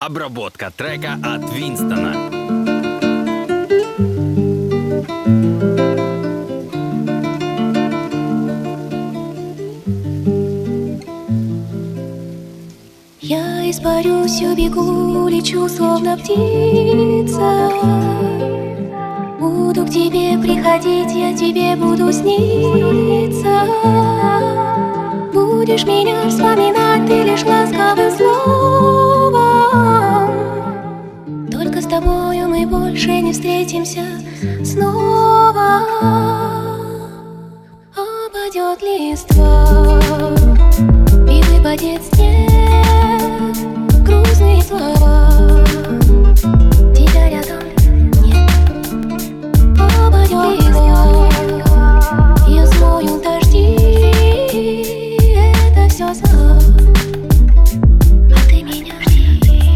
Обработка трека от Винстона. Я испарюсь, убегу, лечу, словно птица. Буду к тебе приходить, я тебе буду сниться. Будешь меня вспоминать, ты лишь ласковым словом. Только с тобою мы больше не встретимся снова. Опадет листва и выпадет снег, грустные слова. Тебя рядом нет. Опадет листва, я смою дожди. Это все зло, а ты меня жди.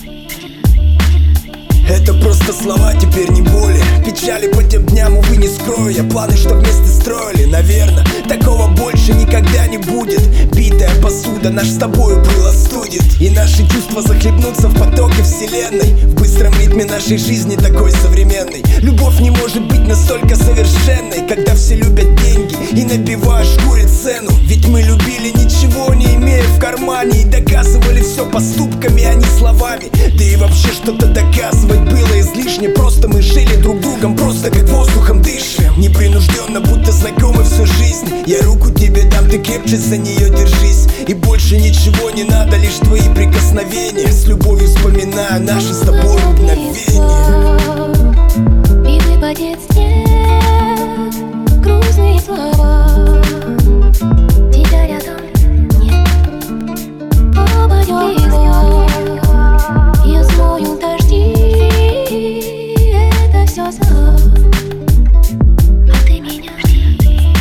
Это просто слова, теперь не боли. Печали по тем дням, увы, не скрою. Я планы, что вместе строили, наверное, такого больше никогда не будет. Битая посуда наш с тобою пыл остудит, и наши чувства захлебнутся в потоке вселенной. В быстром ритме нашей жизни такой современной. Любовь не может быть настолько совершенной, когда все любят деньги и набивают шкуре цену. Ведь мы любили, ничего не имея в кармане, и доказывали все поступками, а не словами. Да и вообще что-то доказывать было излишне. Просто мы жили друг другом, просто как воздухом дышим. Непринужденно, будто знакомы всю жизнь. Я руку тебе дам, ты крепче за нее держись. И больше ничего не надо, лишь твои прикосновения. С любовью вспоминаю наши с тобой мгновения. И выпадет снег, грустные слова. Тебя рядом нет. Опадет листва, я смою дожди. Это все зло, а ты меня жди.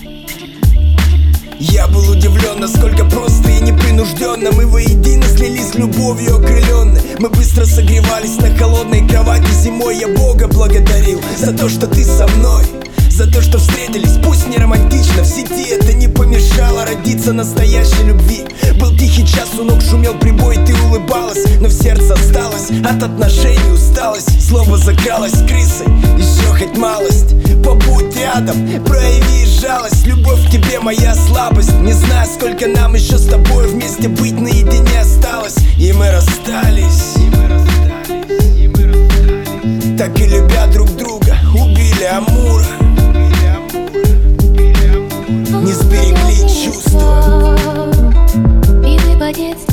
Я был удивлен, насколько просто и непринужденно мы воедино слились любовью окрыленной. Мы быстро согревались на холодной кровати зимой. Я Бога благодарил за то, что ты со мной, за то, что встретились, пусть не романтично в сети. Это не помешало родиться настоящей любви. Был тихий час, у ног шумел прибой, ты улыбалась, но в сердце осталось от отношений усталость. Злоба закралась с крысой, еще хоть малость. Побудь рядом, прояви жалость. Любовь к тебе моя слабость. Не знаю, сколько нам еще с тобой вместе быть наедине осталось. И мы расстались, так и любя друг друга, убили Амура. Не сберегли чувства. И выпадет